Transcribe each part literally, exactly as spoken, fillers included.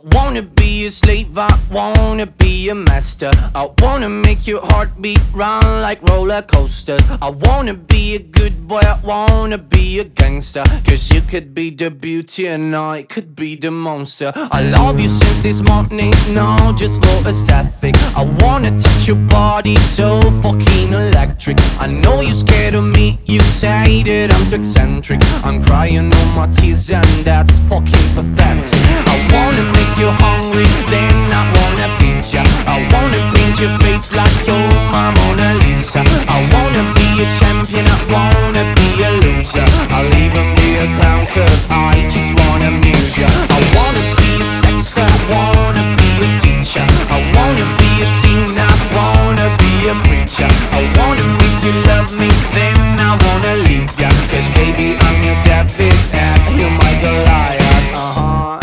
wanna be a slave, I wanna be a master. I wanna make your heartbeat run like roller coasters. I wanna be a good boy, I wanna be a gangster. Cause you could be the beauty and I could be the monster. I love you since this morning, no, just for aesthetic. I wanna touch your body so fucking electric. I know you're scared of me, you say that I'm too eccentric. I'm crying all my tears and that's fucking pathetic. I wanna make you hungry, then I wanna feed ya. I wanna paint your face like you're my Mona Lisa. I wanna be a champion, I wanna be a loser. I'll even be a clown cause I just wanna amuse ya. I wanna be a sexter, I wanna be a teacher. I wanna be a singer, I wanna be a preacher. I wanna make you love me, then I wanna leave ya. Cause baby I'm your David and you're my Goliath. Uh-huh.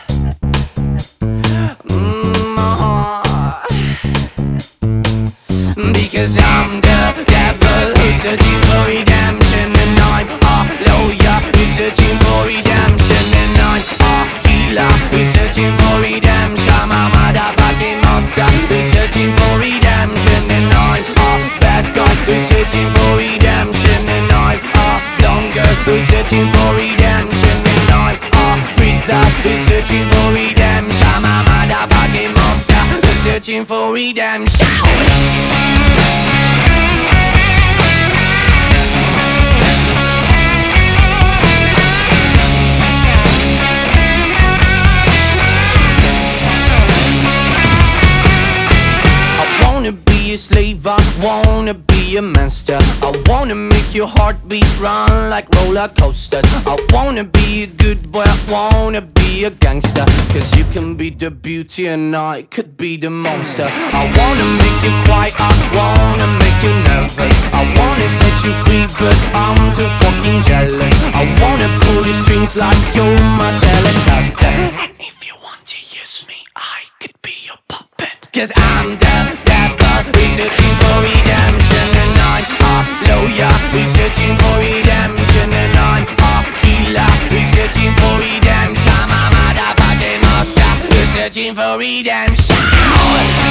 Mm, uh-huh. Because I'm the devil who's searching for redemption. And I'm a lawyer who's searching for redemption. And I'm a healer who's searching for redemption. I'm a motherfucking monster who's searching for redemption. And I'm a bad guy who's searching for redemption. And I'm a dumb girl who's searching for redemption. And I'm a freak that who's searching for redemption. I'm a motherfucking monster who's searching for redemption. A slave, I wanna be a master. I wanna make your heartbeat run like roller coasters. I wanna be a good boy, I wanna be a gangster. Cause you can be the beauty and I could be the monster. I wanna make you quiet, I wanna make you nervous. I wanna set you free but I'm too fucking jealous. I wanna pull your strings like you're my Telecaster. And if you want to use me, I could be your puppet. Cause I'm the devil, we're searching for redemption. And I'm a lawyer, we're searching for redemption. And I'm a healer, we're searching for redemption. I'm a motherfucking monster, we're searching for redemption.